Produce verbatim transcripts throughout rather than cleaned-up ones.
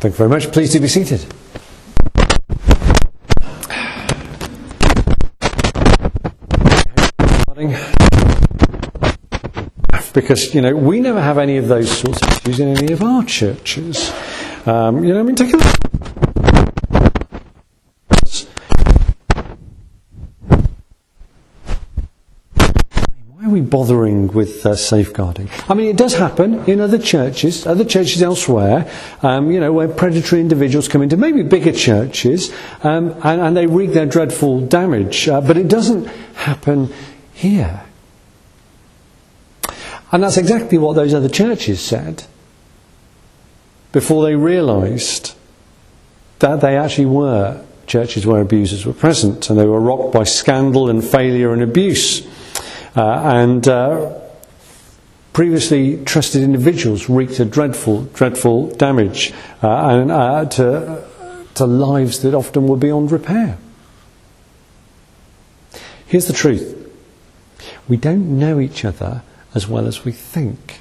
Thank you very much. Please do be seated. Because, you know, we never have any of those sorts of issues in any of our churches. Um, you know, I mean, take a look. Why are we bothering with uh, safeguarding? I mean, it does happen in other churches, other churches elsewhere, um, you know, where predatory individuals come into maybe bigger churches um, and, and they wreak their dreadful damage. Uh, but it doesn't happen here. And that's exactly what those other churches said before they realised that they actually were churches where abusers were present, and they were rocked by scandal and failure and abuse. Uh, and uh, previously trusted individuals wreaked a dreadful, dreadful damage uh, and uh, to, to lives that often were beyond repair. Here's the truth. We don't know each other as well as we think.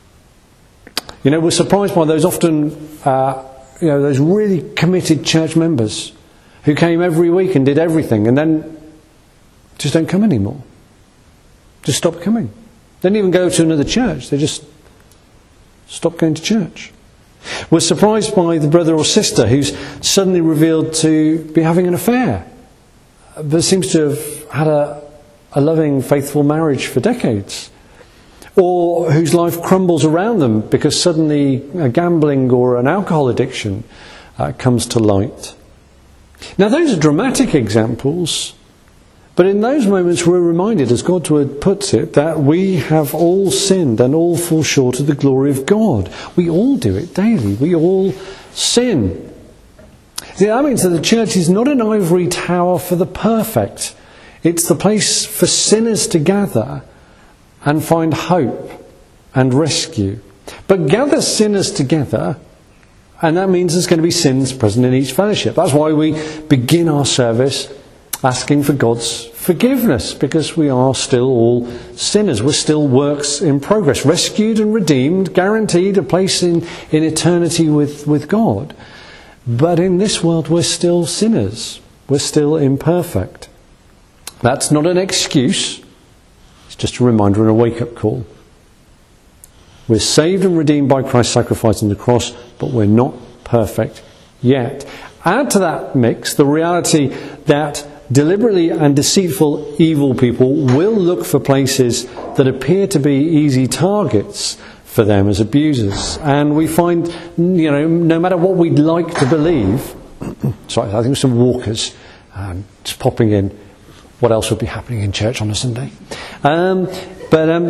You know, we're surprised by those often, uh, you know, those really committed church members who came every week and did everything and then just don't come anymore. Just stop coming. They don't even go to another church. They just stop going to church. We're surprised by the brother or sister who's suddenly revealed to be having an affair, but seems to have had a, a loving, faithful marriage for decades. Or whose life crumbles around them because suddenly a gambling or an alcohol addiction uh, comes to light. Now those are dramatic examples, but in those moments we're reminded, as God's word puts it, that we have all sinned and all fall short of the glory of God. We all do it daily. We all sin. See, that means that the church is not an ivory tower for the perfect. It's the place for sinners to gather and find hope and rescue. But gather sinners together, and that means there's going to be sins present in each fellowship. That's why we begin our service asking for God's forgiveness, because we are still all sinners. We're still works in progress, rescued and redeemed, guaranteed a place in, in eternity with, with God. But in this world we're still sinners. We're still imperfect. That's not an excuse. It's just a reminder and a wake-up call. We're saved and redeemed by Christ's sacrifice on the cross, but we're not perfect yet. Add to that mix the reality that deliberately and deceitful evil people will look for places that appear to be easy targets for them as abusers. And we find, you know, no matter what we'd like to believe, sorry, I think some walkers um, just popping in. What else would be happening in church on a Sunday? Um, but, um,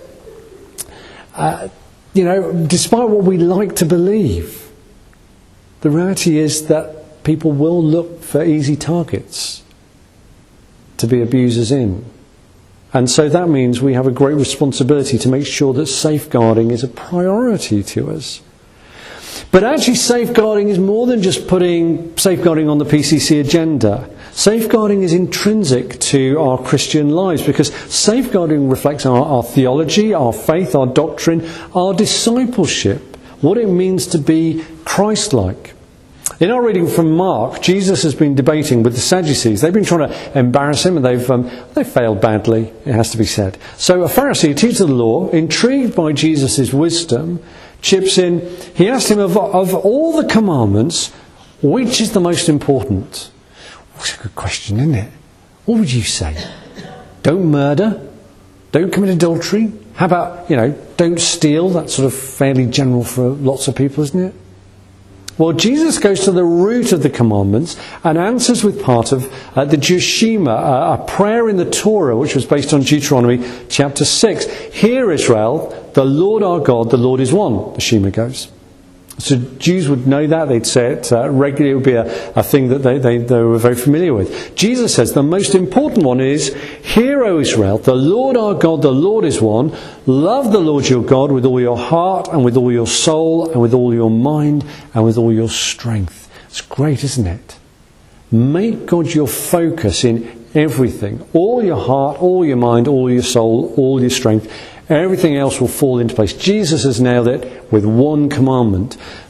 uh, you know, despite what we like to believe, the reality is that people will look for easy targets to be abusers in. And so that means we have a great responsibility to make sure that safeguarding is a priority to us. But actually safeguarding is more than just putting safeguarding on the P C C agenda. Safeguarding is intrinsic to our Christian lives, because safeguarding reflects our, our theology, our faith, our doctrine, our discipleship, what it means to be Christ-like. In our reading from Mark, Jesus has been debating with the Sadducees. They've been trying to embarrass him, and they've um, they've failed badly, it has to be said. So a Pharisee, a teacher of the law, intrigued by Jesus' wisdom, chips in. He asked him, of, of all the commandments, which is the most important? That's a good question, isn't it? What would you say? Don't murder? Don't commit adultery? How about, you know, don't steal? That's sort of fairly general for lots of people, isn't it? Well, Jesus goes to the root of the commandments and answers with part of uh, the Jewish Shema, uh, a prayer in the Torah, which was based on Deuteronomy chapter six. Hear, Israel, the Lord our God, the Lord is one, the Shema goes. So Jews would know that, they'd say it uh, regularly, it would be a, a thing that they, they, they were very familiar with. Jesus says the most important one is, Hear, O Israel, the Lord our God, the Lord is one. Love the Lord your God with all your heart and with all your soul and with all your mind and with all your strength. It's great, isn't it? Make God your focus in everything. All your heart, all your mind, all your soul, all your strength. Everything else will fall into place. Jesus has nailed it with one commandment.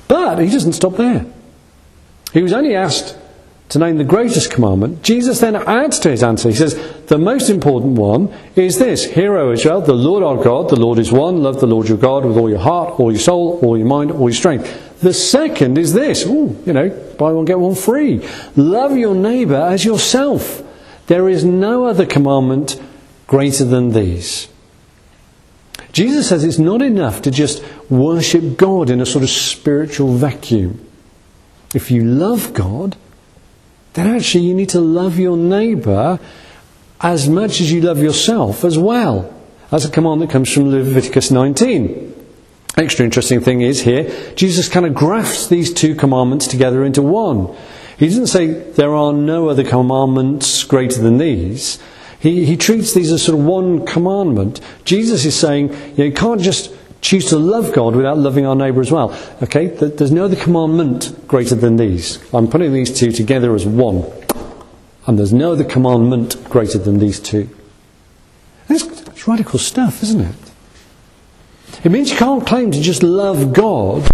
But he doesn't stop there. He was only asked to name the greatest commandment. Jesus then adds to his answer. He says, the most important one is this: Hear, O Israel, the Lord our God, the Lord is one. Love the Lord your God with all your heart, all your soul, all your mind, all your strength. The second is this: ooh, you know, buy one, get one free. Love your neighbour as yourself. There is no other commandment greater than these. Jesus says it's not enough to just worship God in a sort of spiritual vacuum. If you love God, then actually you need to love your neighbour as much as you love yourself as well. That's a command that comes from Leviticus nineteen. Extra interesting thing is here, Jesus kind of grafts these two commandments together into one. He doesn't say there are no other commandments greater than these. He, he treats these as sort of one commandment. Jesus is saying, you know, you can't just choose to love God without loving our neighbour as well. Okay, there's no other commandment greater than these. I'm putting these two together as one. And there's no other commandment greater than these two. It's, it's radical stuff, isn't it? It means you can't claim to just love God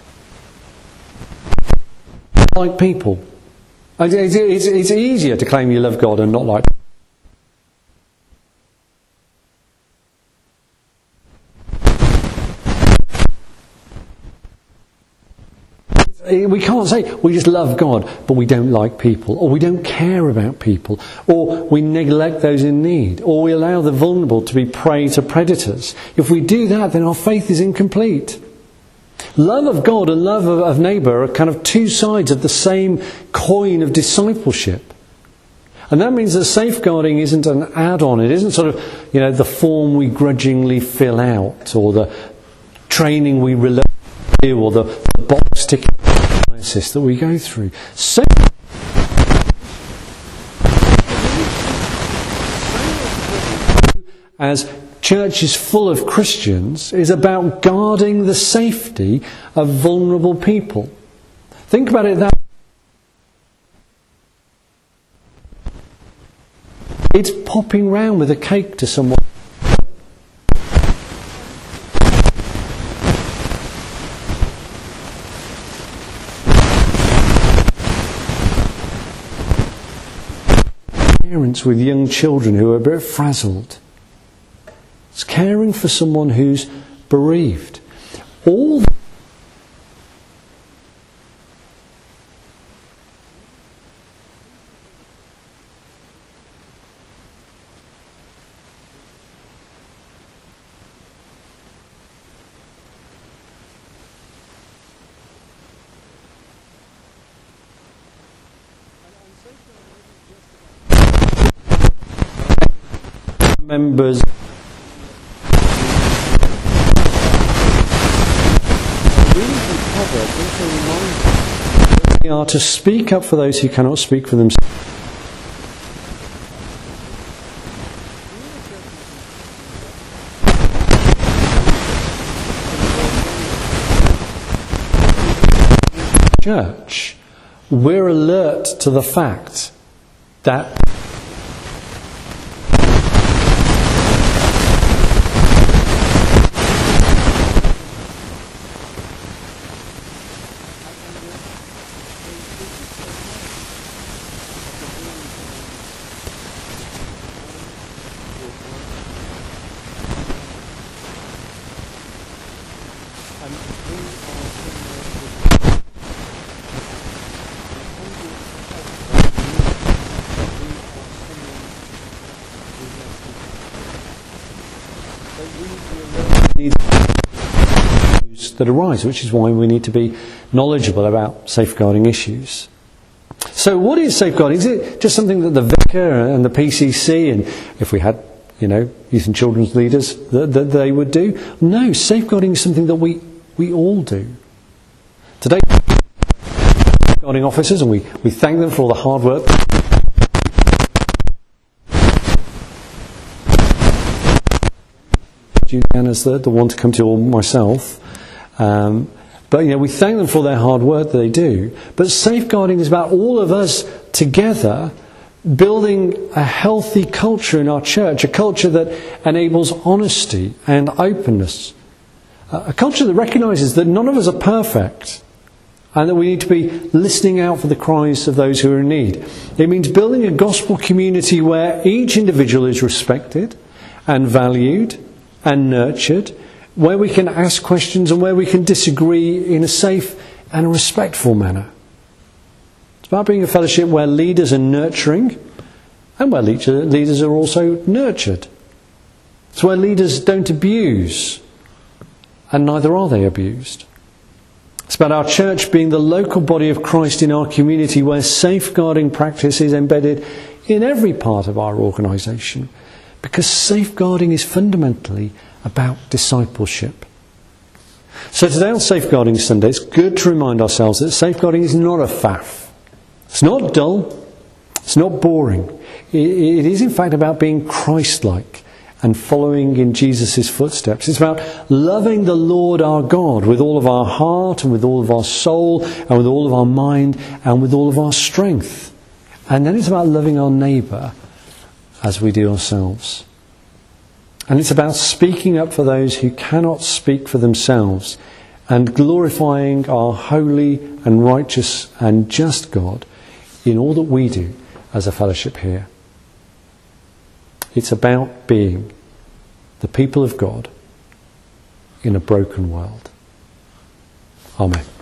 like people. It's, it's, it's easier to claim you love God and not like people. We can't say we just love God but we don't like people, or we don't care about people, or we neglect those in need, or we allow the vulnerable to be prey to predators. If we do that, then our faith is incomplete. Love of God and love of, of neighbour are kind of two sides of the same coin of discipleship. And that means that safeguarding isn't an add-on. It isn't sort of, you know, the form we grudgingly fill out, or the training we reluctantly do, or the, the box ticking that we go through. So, as churches full of Christians, is about guarding the safety of vulnerable people. Think about it that way. It's popping round with a cake to someone. Parents with young children who are a bit frazzled. It's caring for someone who's bereaved. All the members we are to speak up for those who cannot speak for themselves. Church, we're alert to the fact that that arise, which is why we need to be knowledgeable about safeguarding issues. So what is safeguarding? Is it just something that the vicar and the P C C, and if we had, you know, youth and children's leaders, that, that they would do? No, safeguarding is something that we, we all do. Today, safeguarding officers, and we, we thank them for all the hard work. As the, the one to come to, or myself. Um, but you know, we thank them for their hard work that they do. But safeguarding is about all of us together building a healthy culture in our church, a culture that enables honesty and openness, a culture that recognises that none of us are perfect. and that we need to be listening out for the cries of those who are in need. It means building a gospel community where each individual is respected and valued and nurtured, where we can ask questions and where we can disagree in a safe and a respectful manner. It's about being a fellowship where leaders are nurturing and where leaders are also nurtured. It's where leaders don't abuse, and neither are they abused. It's about our church being the local body of Christ in our community, where safeguarding practice is embedded in every part of our organisation, because safeguarding is fundamentally about discipleship. So today on Safeguarding Sunday, it's good to remind ourselves that safeguarding is not a faff. It's not dull. It's not boring. It is in fact about being Christ-like and following in Jesus' footsteps. It's about loving the Lord our God with all of our heart and with all of our soul and with all of our mind and with all of our strength. And then it's about loving our neighbour as we do ourselves. And it's about speaking up for those who cannot speak for themselves and glorifying our holy and righteous and just God in all that we do as a fellowship here. It's about being the people of God in a broken world. Amen.